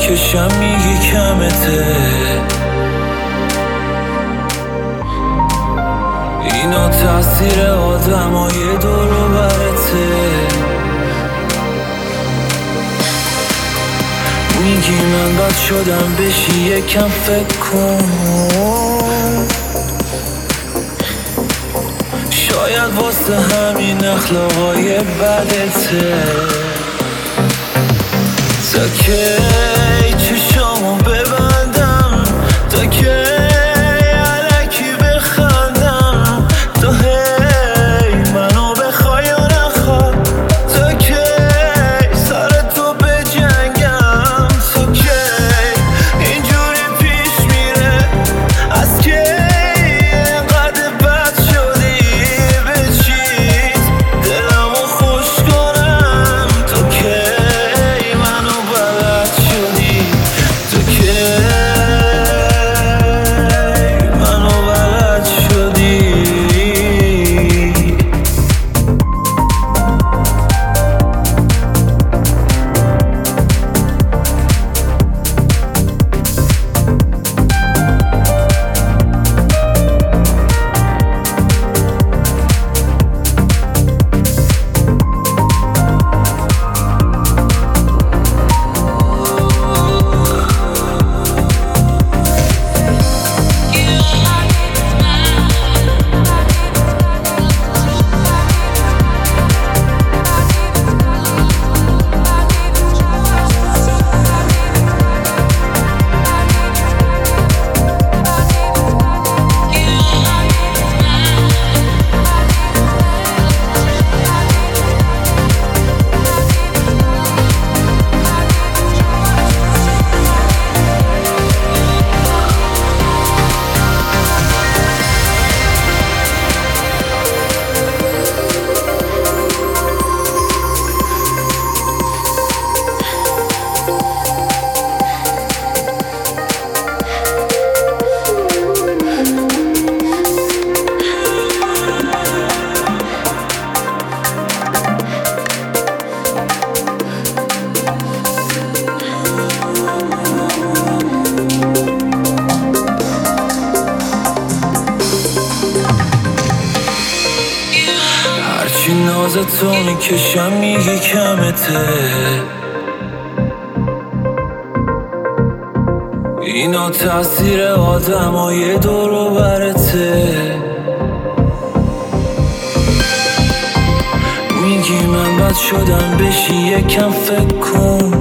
میکشم میگی کمته، اینا تاثیر آدمای دور و برته. میگی من بد شدم بشی یکم فکر کن، شاید واسه همین اخلاقای بدته. تا کی چشامو ببندم، تا کی الکی بخندم، تا هی منو بخوای یا نخوای، تا کی سرتو بجنگم، تا کی اینجوری پیش میره، از کی اینقدر بد شدی به چیز دلمو خوش کنم، تا کی منو بلد شدی، تا کی منو بلد شدی. هرچی نازتو میکشم میگی کمته، اینا تاثیر آدمای دور و برته. میگی من بد شدم بشی یکم فکر کن،